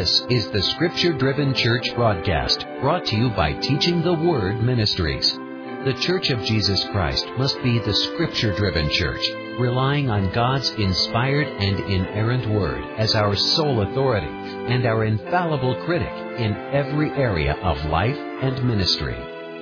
This is the Scripture-Driven Church broadcast, brought to you by Teaching the Word Ministries. The Church of Jesus Christ must be the Scripture-Driven Church, relying on God's inspired and inerrant Word as our sole authority and our infallible critic in every area of life and ministry.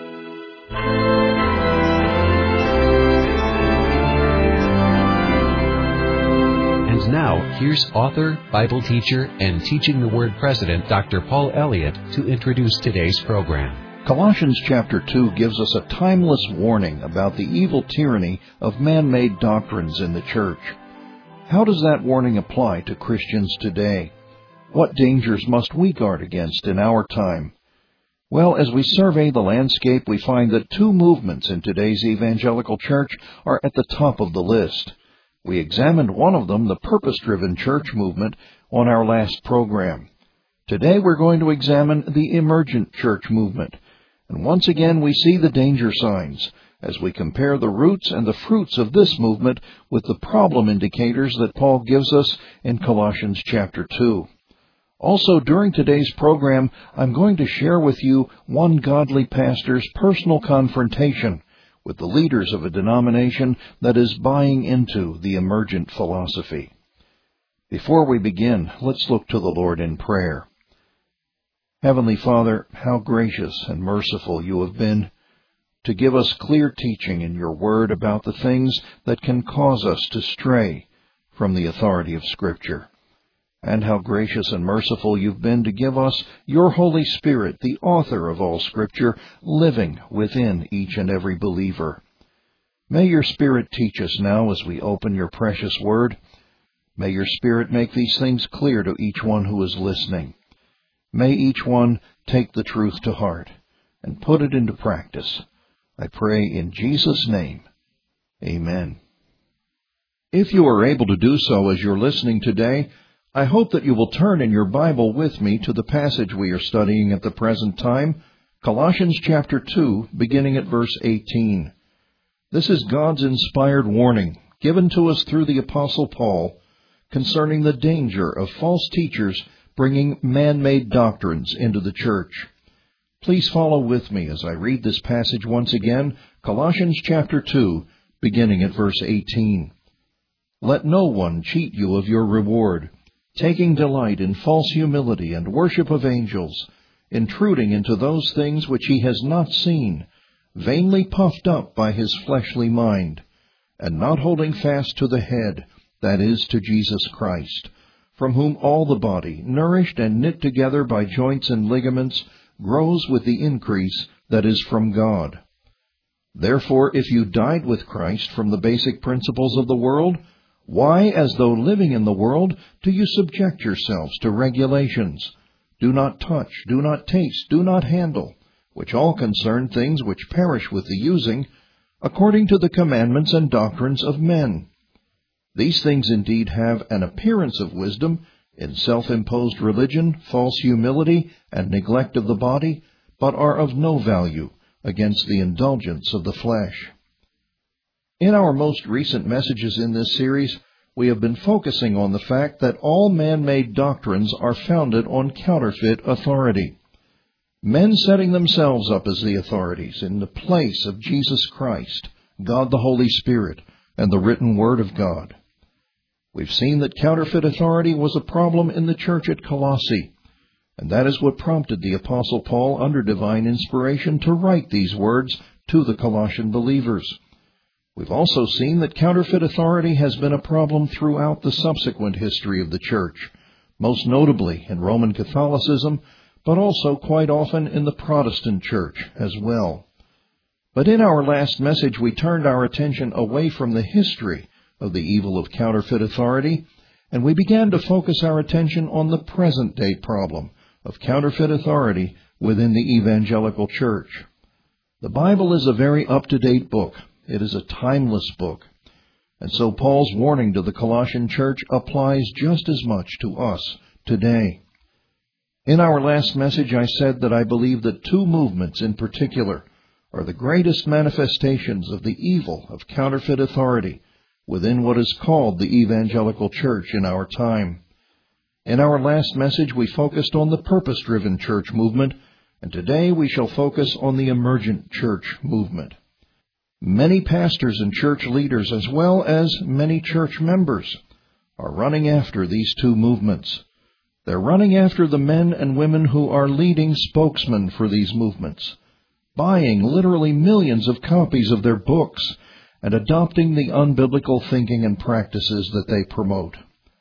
And now, here's author, Bible teacher, and Teaching the Word president, Dr. Paul Elliott, to introduce today's program. Colossians chapter 2 gives us a timeless warning about the evil tyranny of man-made doctrines in the church. How does that warning apply to Christians today? What dangers must we guard against in our time? Well, as we survey the landscape, we find that two movements in today's evangelical church are at the top of the list. We examined one of them, the purpose-driven church movement, on our last program. Today we're going to examine the emergent church movement. And once again we see the danger signs as we compare the roots and the fruits of this movement with the problem indicators that Paul gives us in Colossians chapter 2. Also, during today's program, I'm going to share with you one godly pastor's personal confrontation with the leaders of a denomination that is buying into the emergent philosophy. Before we begin, let's look to the Lord in prayer. Heavenly Father, how gracious and merciful you have been to give us clear teaching in your word about the things that can cause us to stray from the authority of Scripture. And how gracious and merciful you've been to give us your Holy Spirit, the author of all Scripture, living within each and every believer. May your Spirit teach us now as we open your precious word. May your Spirit make these things clear to each one who is listening. May each one take the truth to heart and put it into practice. I pray in Jesus' name. Amen. If you are able to do so as you're listening today, I hope that you will turn in your Bible with me to the passage we are studying at the present time, Colossians chapter 2, beginning at verse 18. This is God's inspired warning given to us through the Apostle Paul concerning the danger of false teachers bringing man-made doctrines into the church. Please follow with me as I read this passage once again, Colossians chapter 2, beginning at verse 18. Let no one cheat you of your reward, taking delight in false humility and worship of angels, intruding into those things which he has not seen, vainly puffed up by his fleshly mind, and not holding fast to the head, that is, to Jesus Christ, from whom all the body, nourished and knit together by joints and ligaments, grows with the increase that is from God. Therefore, if you died with Christ from the basic principles of the world, why, as though living in the world, do you subject yourselves to regulations? Do not touch, do not taste, do not handle, which all concern things which perish with the using, according to the commandments and doctrines of men. These things indeed have an appearance of wisdom in self-imposed religion, false humility, and neglect of the body, but are of no value against the indulgence of the flesh. In our most recent messages in this series, we have been focusing on the fact that all man-made doctrines are founded on counterfeit authority. Men setting themselves up as the authorities in the place of Jesus Christ, God the Holy Spirit, and the written Word of God. We've seen that counterfeit authority was a problem in the church at Colossae, and that is what prompted the Apostle Paul under divine inspiration to write these words to the Colossian believers. We've also seen that counterfeit authority has been a problem throughout the subsequent history of the church, most notably in Roman Catholicism, but also quite often in the Protestant church as well. But in our last message, we turned our attention away from the history of the evil of counterfeit authority, and we began to focus our attention on the present-day problem of counterfeit authority within the evangelical church. The Bible is a very up-to-date book. It is a timeless book. And so Paul's warning to the Colossian church applies just as much to us today. In our last message, I said that I believe that two movements in particular are the greatest manifestations of the evil of counterfeit authority within what is called the evangelical church in our time. In our last message, we focused on the purpose-driven church movement, and today we shall focus on the emergent church movement. Many pastors and church leaders, as well as many church members, are running after these two movements. They're running after the men and women who are leading spokesmen for these movements, buying literally millions of copies of their books and adopting the unbiblical thinking and practices that they promote.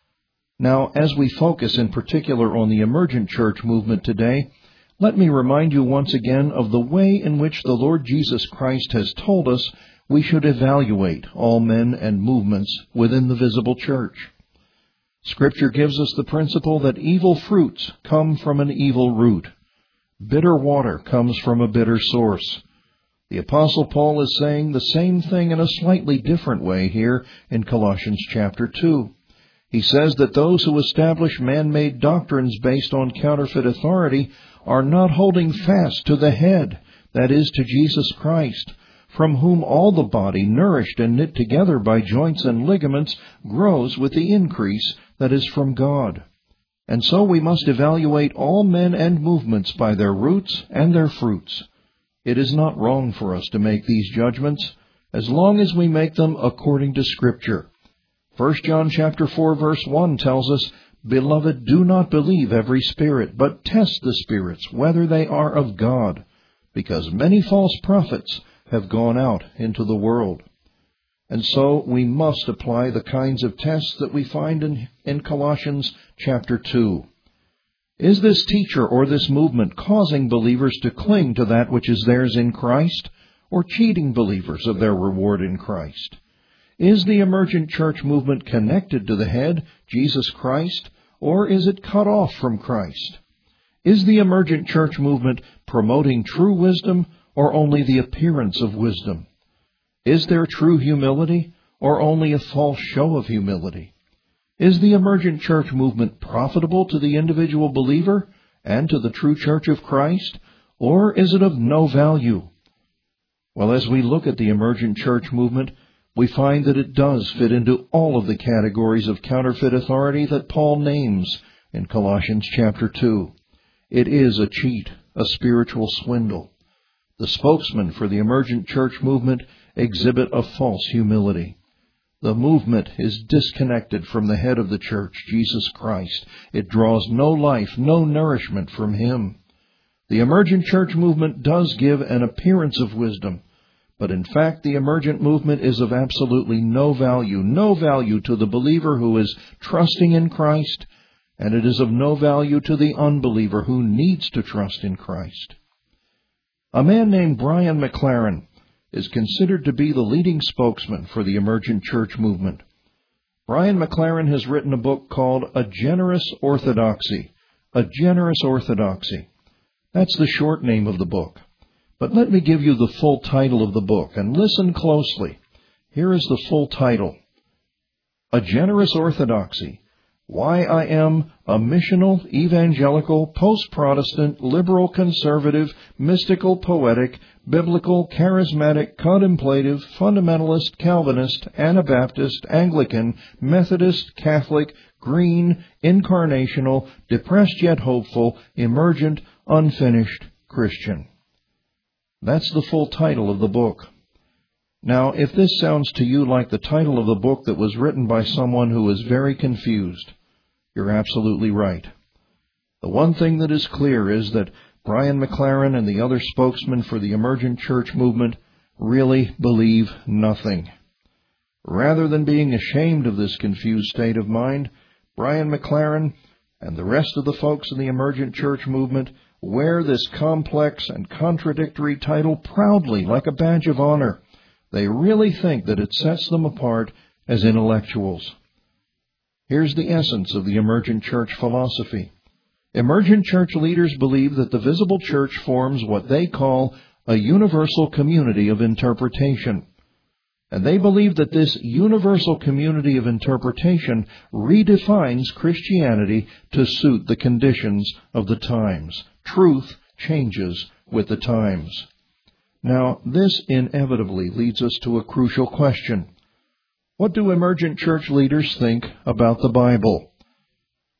Now, as we focus in particular on the emergent church movement today, let me remind you once again of the way in which the Lord Jesus Christ has told us we should evaluate all men and movements within the visible church. Scripture gives us the principle that evil fruits come from an evil root. Bitter water comes from a bitter source. The Apostle Paul is saying the same thing in a slightly different way here in Colossians chapter 2. He says that those who establish man-made doctrines based on counterfeit authority are not holding fast to the head, that is, to Jesus Christ, from whom all the body, nourished and knit together by joints and ligaments, grows with the increase that is from God. And so we must evaluate all men and movements by their roots and their fruits. It is not wrong for us to make these judgments, as long as we make them according to Scripture. 1 John chapter 4 verse 1 tells us, "Beloved, do not believe every spirit, but test the spirits, whether they are of God, because many false prophets have gone out into the world." And so we must apply the kinds of tests that we find in Colossians chapter 2. Is this teacher or this movement causing believers to cling to that which is theirs in Christ, or cheating believers of their reward in Christ? Is the emergent church movement connected to the head, Jesus Christ, or is it cut off from Christ? Is the emergent church movement promoting true wisdom or only the appearance of wisdom? Is there true humility or only a false show of humility? Is the emergent church movement profitable to the individual believer and to the true church of Christ, or is it of no value? Well, as we look at the emergent church movement, we find that it does fit into all of the categories of counterfeit authority that Paul names in Colossians chapter 2. It is a cheat, a spiritual swindle. The spokesmen for the emergent church movement exhibit a false humility. The movement is disconnected from the head of the church, Jesus Christ. It draws no life, no nourishment from Him. The emergent church movement does give an appearance of wisdom, but in fact the emergent movement is of absolutely no value to the believer who is trusting in Christ, and it is of no value to the unbeliever who needs to trust in Christ. A man named Brian McLaren is considered to be the leading spokesman for the emergent church movement. Brian McLaren has written a book called A Generous Orthodoxy. A Generous Orthodoxy. That's the short name of the book. But let me give you the full title of the book, and listen closely. Here is the full title. A Generous Orthodoxy. Why I am a missional, evangelical, post-Protestant, liberal, conservative, mystical, poetic, biblical, charismatic, contemplative, fundamentalist, Calvinist, Anabaptist, Anglican, Methodist, Catholic, green, incarnational, depressed yet hopeful, emergent, unfinished Christian. That's the full title of the book. Now, if this sounds to you like the title of the book that was written by someone who is very confused, you're absolutely right. The one thing that is clear is that Brian McLaren and the other spokesmen for the emergent church movement really believe nothing. Rather than being ashamed of this confused state of mind, Brian McLaren and the rest of the folks in the emergent church movement wear this complex and contradictory title proudly like a badge of honor. They really think that it sets them apart as intellectuals. Here's the essence of the emergent church philosophy. Emergent church leaders believe that the visible church forms what they call a universal community of interpretation. And they believe that this universal community of interpretation redefines Christianity to suit the conditions of the times. Truth changes with the times. Now, this inevitably leads us to a crucial question. What do emergent church leaders think about the Bible?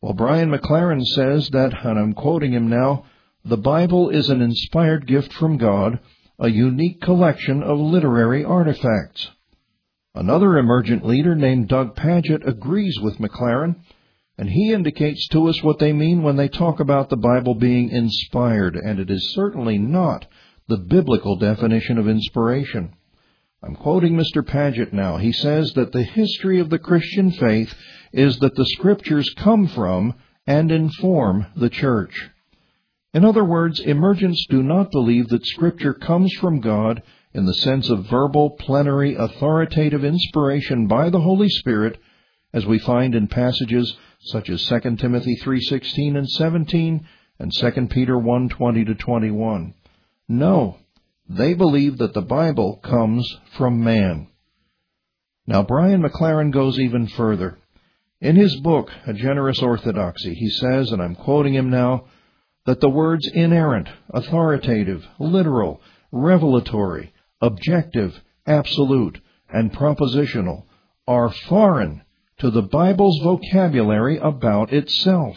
Well, Brian McLaren says that, and I'm quoting him now, the Bible is an inspired gift from God, a unique collection of literary artifacts. Another emergent leader named Doug Pagitt agrees with McLaren, and he indicates to us what they mean when they talk about the Bible being inspired, and it is certainly not the biblical definition of inspiration. I'm quoting Mr. Pagitt now. He says that the history of the Christian faith is that the Scriptures come from and inform the church. In other words, emergents do not believe that Scripture comes from God in the sense of verbal, plenary, authoritative inspiration by the Holy Spirit, as we find in passages such as 2 Timothy 3:16 and 17 and 2 Peter 1:20-21. No, they believe that the Bible comes from man. Now, Brian McLaren goes even further. In his book, A Generous Orthodoxy, he says, and I'm quoting him now, that the words inerrant, authoritative, literal, revelatory, objective, absolute, and propositional are foreign to the Bible's vocabulary about itself.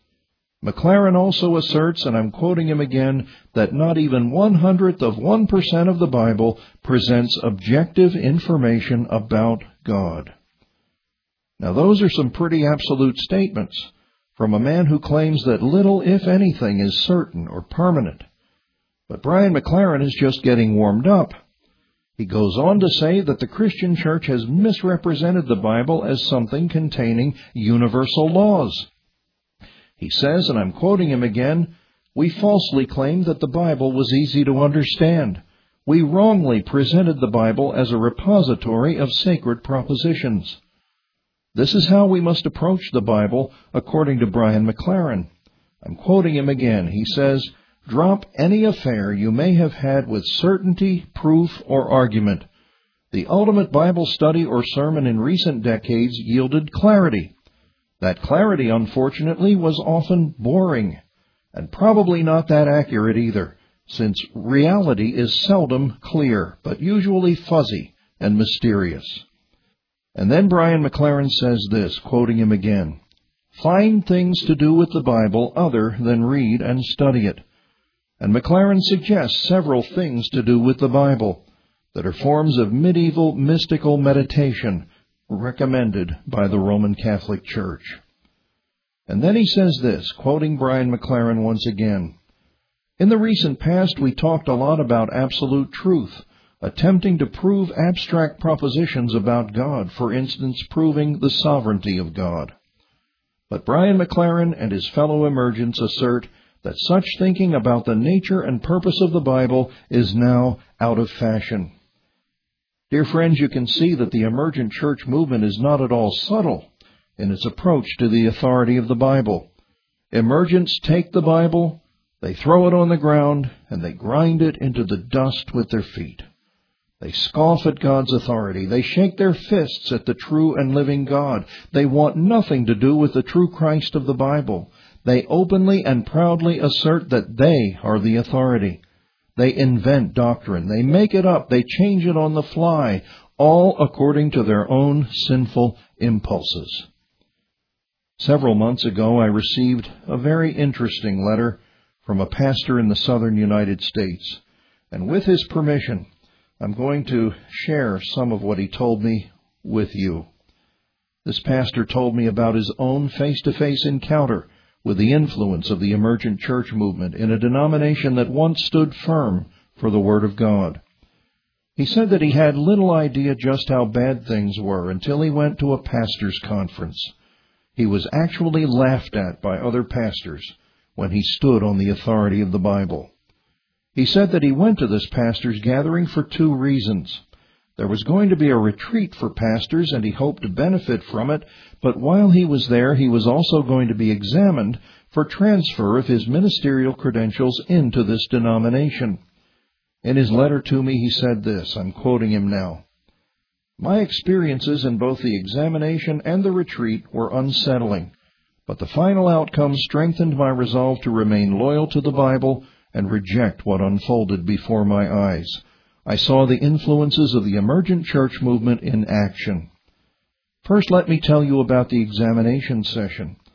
McLaren also asserts, and I'm quoting him again, that not even 0.01% of the Bible presents objective information about God. Now, those are some pretty absolute statements from a man who claims that little, if anything, is certain or permanent. But Brian McLaren is just getting warmed up. He goes on to say that the Christian church has misrepresented the Bible as something containing universal laws. He says, and I'm quoting him again, "We falsely claimed that the Bible was easy to understand. We wrongly presented the Bible as a repository of sacred propositions." This is how we must approach the Bible, according to Brian McLaren. I'm quoting him again. He says, "Drop any affair you may have had with certainty, proof, or argument. The ultimate Bible study or sermon in recent decades yielded clarity. That clarity, unfortunately, was often boring, and probably not that accurate either, since reality is seldom clear, but usually fuzzy and mysterious." And then Brian McLaren says this, quoting him again, "Find things to do with the Bible other than read and study it." And McLaren suggests several things to do with the Bible that are forms of medieval mystical meditation recommended by the Roman Catholic Church. And then he says this, quoting Brian McLaren once again, "In the recent past, we talked a lot about absolute truth, attempting to prove abstract propositions about God, for instance, proving the sovereignty of God. But Brian McLaren and his fellow emergents assert that such thinking about the nature and purpose of the Bible is now out of fashion." Dear friends, you can see that the emergent church movement is not at all subtle in its approach to the authority of the Bible. Emergents take the Bible, they throw it on the ground, and they grind it into the dust with their feet. They scoff at God's authority. They shake their fists at the true and living God. They want nothing to do with the true Christ of the Bible. They openly and proudly assert that they are the authority. They invent doctrine. They make it up. They change it on the fly, all according to their own sinful impulses. Several months ago, I received a very interesting letter from a pastor in the southern United States. And with his permission, I'm going to share some of what he told me with you. This pastor told me about his own face-to-face encounter with the influence of the emergent church movement in a denomination that once stood firm for the Word of God. He said that he had little idea just how bad things were until he went to a pastor's conference. He was actually laughed at by other pastors when he stood on the authority of the Bible. He said that he went to this pastor's gathering for two reasons. There was going to be a retreat for pastors, and he hoped to benefit from it, but while he was there, he was also going to be examined for transfer of his ministerial credentials into this denomination. In his letter to me, he said this, I'm quoting him now, "My experiences in both the examination and the retreat were unsettling, but the final outcome strengthened my resolve to remain loyal to the Bible and reject what unfolded before my eyes. I saw the influences of the emergent church movement in action. First, let me tell you about the examination session.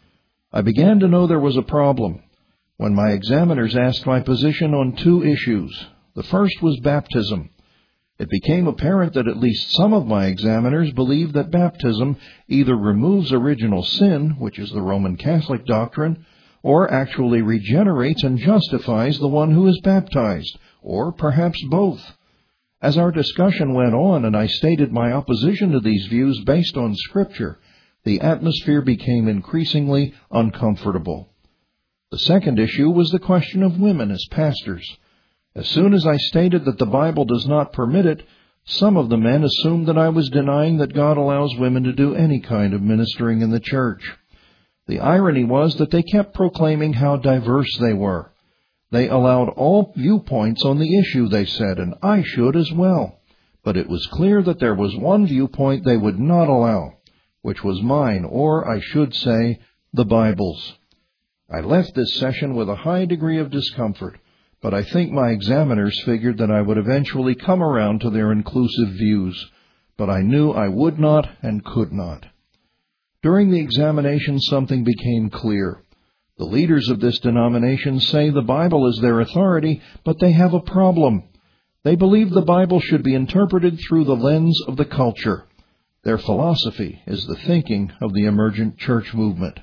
I began to know there was a problem when my examiners asked my position on two issues. The first was baptism. It became apparent that at least some of my examiners believed that baptism either removes original sin, which is the Roman Catholic doctrine, or actually regenerates and justifies the one who is baptized, or perhaps both. As our discussion went on and I stated my opposition to these views based on Scripture, the atmosphere became increasingly uncomfortable. The second issue was the question of women as pastors. As soon as I stated that the Bible does not permit it, some of the men assumed that I was denying that God allows women to do any kind of ministering in the church. The irony was that they kept proclaiming how diverse they were. They allowed all viewpoints on the issue, they said, and I should as well. But it was clear that there was one viewpoint they would not allow, which was mine, or I should say, the Bible's. I left this session with a high degree of discomfort, but I think my examiners figured that I would eventually come around to their inclusive views, but I knew I would not and could not. During the examination, something became clear. The leaders of this denomination say the Bible is their authority, but they have a problem. They believe the Bible should be interpreted through the lens of the culture. Their philosophy is the thinking of the emergent church movement.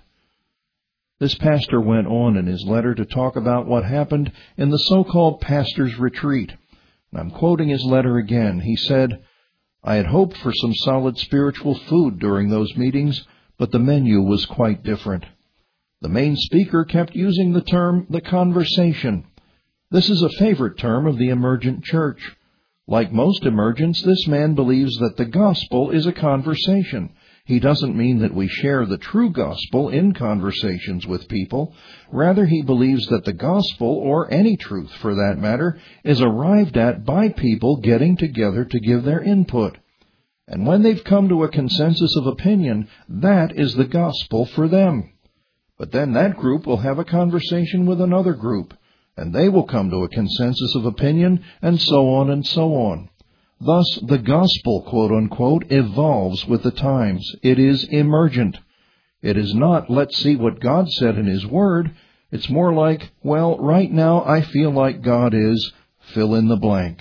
This pastor went on in his letter to talk about what happened in the so-called pastor's retreat. And I'm quoting his letter again. He said, "I had hoped for some solid spiritual food during those meetings, but the menu was quite different. The main speaker kept using the term, the conversation. This is a favorite term of the emergent church. Like most emergents, this man believes that the gospel is a conversation. He doesn't mean that we share the true gospel in conversations with people. Rather, he believes that the gospel, or any truth for that matter, is arrived at by people getting together to give their input. And when they've come to a consensus of opinion, that is the gospel for them. But then that group will have a conversation with another group, and they will come to a consensus of opinion, and so on and so on. Thus, the gospel, quote-unquote, evolves with the times. It is emergent. It is not, let's see what God said in His Word. It's more like, well, right now I feel like God is, fill in the blank."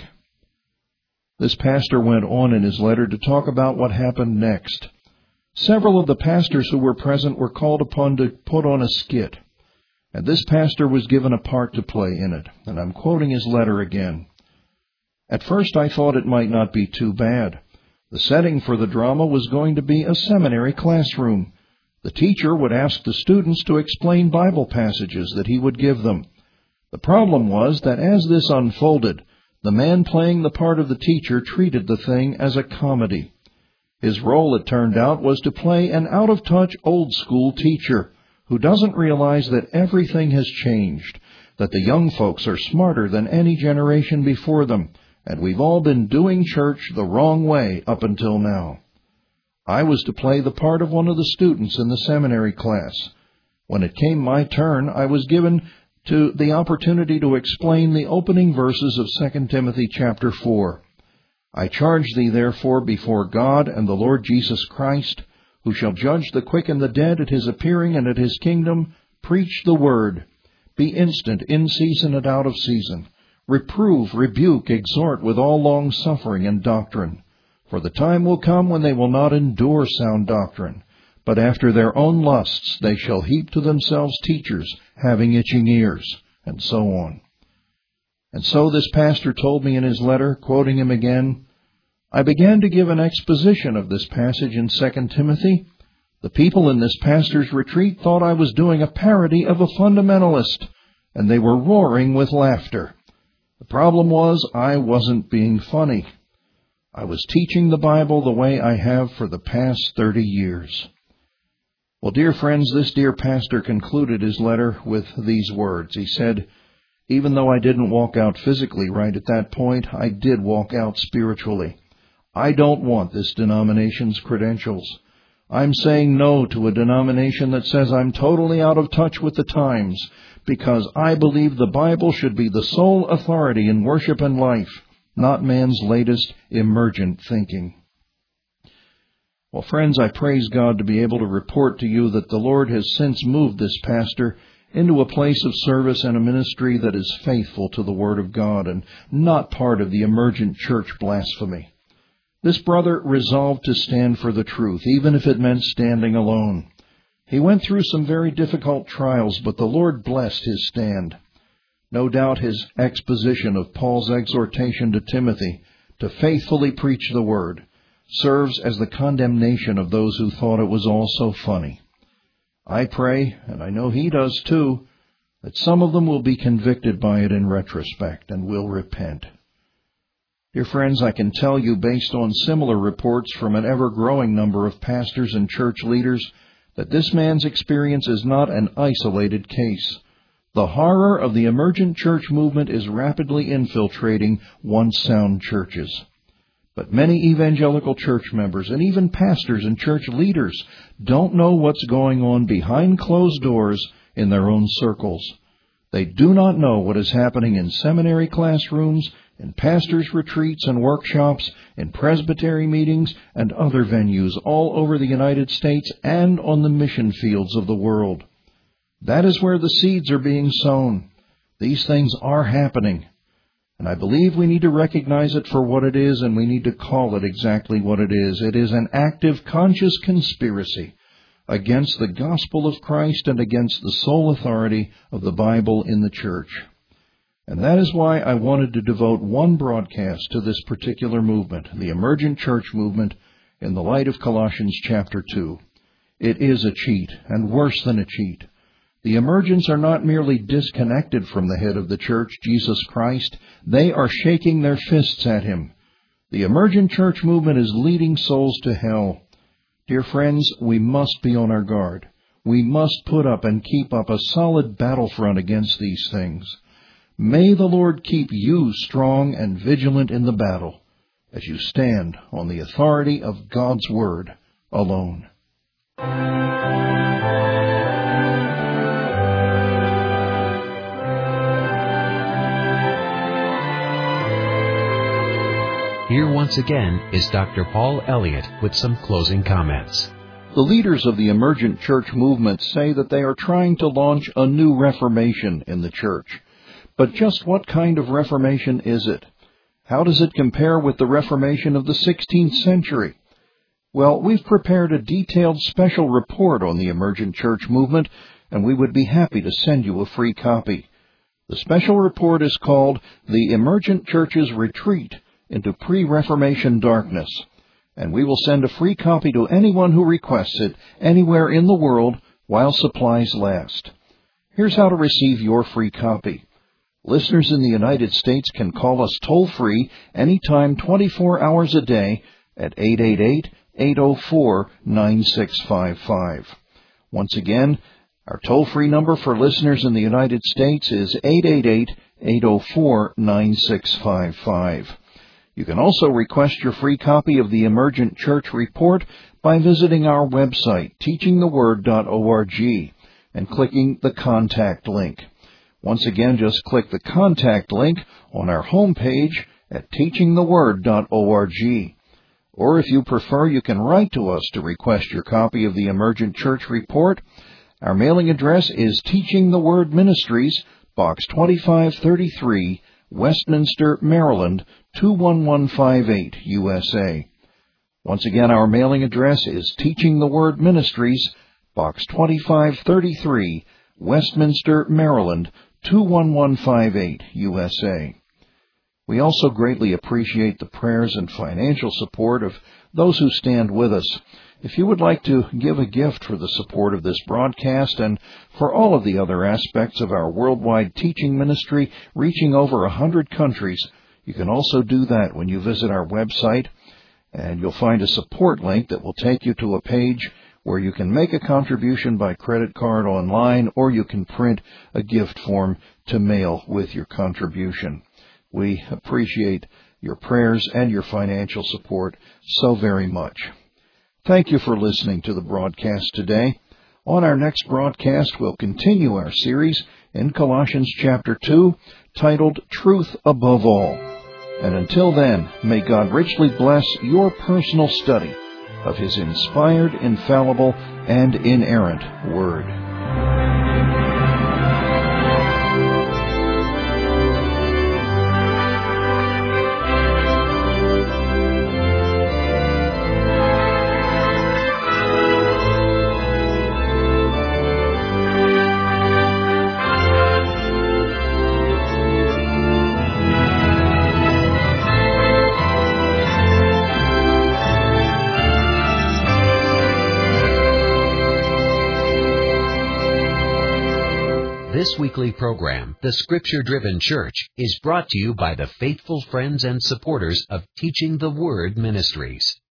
This pastor went on in his letter to talk about what happened next. Several of the pastors who were present were called upon to put on a skit, and this pastor was given a part to play in it, and I'm quoting his letter again. "At first I thought it might not be too bad. The setting for the drama was going to be a seminary classroom. The teacher would ask the students to explain Bible passages that he would give them. The problem was that as this unfolded, the man playing the part of the teacher treated the thing as a comedy. His role, it turned out, was to play an out-of-touch, old-school teacher who doesn't realize that everything has changed, that the young folks are smarter than any generation before them, and we've all been doing church the wrong way up until now. I was to play the part of one of the students in the seminary class. When it came my turn, I was given to the opportunity to explain the opening verses of 2 Timothy chapter 4. I charge thee therefore before God and the Lord Jesus Christ, who shall judge the quick and the dead at His appearing and at His kingdom, preach the word. Be instant in season and out of season. Reprove, rebuke, exhort with all long-suffering and doctrine. For the time will come when they will not endure sound doctrine, but after their own lusts they shall heap to themselves teachers, having itching ears," and so on. And so this pastor told me in his letter, quoting him again, "I began to give an exposition of this passage in 2 Timothy. The people in this pastor's retreat thought I was doing a parody of a fundamentalist, and they were roaring with laughter. The problem was I wasn't being funny. I was teaching the Bible the way I have for the past 30 years. Well, dear friends, this dear pastor concluded his letter with these words. He said, "Even though I didn't walk out physically right at that point, I did walk out spiritually. I don't want this denomination's credentials. I'm saying no to a denomination that says I'm totally out of touch with the times, because I believe the Bible should be the sole authority in worship and life, not man's latest emergent thinking." Well, friends, I praise God to be able to report to you that the Lord has since moved this pastor into a place of service and a ministry that is faithful to the Word of God and not part of the emergent church blasphemy. This brother resolved to stand for the truth, even if it meant standing alone. He went through some very difficult trials, but the Lord blessed his stand. No doubt his exposition of Paul's exhortation to Timothy to faithfully preach the Word serves as the condemnation of those who thought it was all so funny. I pray, and I know he does too, that some of them will be convicted by it in retrospect and will repent. Dear friends, I can tell you, based on similar reports from an ever-growing number of pastors and church leaders, that this man's experience is not an isolated case. The horror of the emergent church movement is rapidly infiltrating once sound churches. But many evangelical church members and even pastors and church leaders don't know what's going on behind closed doors in their own circles. They do not know what is happening in seminary classrooms, in pastors' retreats and workshops, in presbytery meetings, and other venues all over the United States and on the mission fields of the world. That is where the seeds are being sown. These things are happening. And I believe we need to recognize it for what it is, and we need to call it exactly what it is. It is an active, conscious conspiracy against the gospel of Christ and against the sole authority of the Bible in the church. And that is why I wanted to devote one broadcast to this particular movement, the emergent church movement, in the light of Colossians chapter 2. It is a cheat, and worse than a cheat. The emergents are not merely disconnected from the head of the church, Jesus Christ. They are shaking their fists at him. The emergent church movement is leading souls to hell. Dear friends, we must be on our guard. We must put up and keep up a solid battlefront against these things. May the Lord keep you strong and vigilant in the battle as you stand on the authority of God's Word alone. Here once again is Dr. Paul Elliott with some closing comments. The leaders of the emergent church movement say that they are trying to launch a new reformation in the church. But just what kind of reformation is it? How does it compare with the Reformation of the 16th century? Well, we've prepared a detailed special report on the emergent church movement, and we would be happy to send you a free copy. The special report is called The Emergent Church's Retreat into Pre-Reformation Darkness, and we will send a free copy to anyone who requests it anywhere in the world while supplies last. Here's how to receive your free copy. Listeners in the United States can call us toll-free anytime 24 hours a day at 888-804-9655. Once again, our toll-free number for listeners in the United States is 888-804-9655. You can also request your free copy of the Emergent Church Report by visiting our website, teachingtheword.org, and clicking the Contact link. Once again, just click the Contact link on our homepage at teachingtheword.org. Or if you prefer, you can write to us to request your copy of the Emergent Church Report. Our mailing address is Teaching the Word Ministries, Box 2533, Westminster, Maryland, 21158, USA. Once again, our mailing address is Teaching the Word Ministries, Box 2533, Westminster, Maryland, 21158, USA. We also greatly appreciate the prayers and financial support of those who stand with us. If you would like to give a gift for the support of this broadcast and for all of the other aspects of our worldwide teaching ministry reaching over 100 countries, you can also do that when you visit our website, and you'll find a support link that will take you to a page where you can make a contribution by credit card online, or you can print a gift form to mail with your contribution. We appreciate your prayers and your financial support so very much. Thank you for listening to the broadcast today. On our next broadcast, we'll continue our series in Colossians chapter 2, titled Truth Above All. And until then, may God richly bless your personal study of His inspired, infallible, and inerrant Word. This weekly program, The Scripture-Driven Church, is brought to you by the faithful friends and supporters of Teaching the Word Ministries.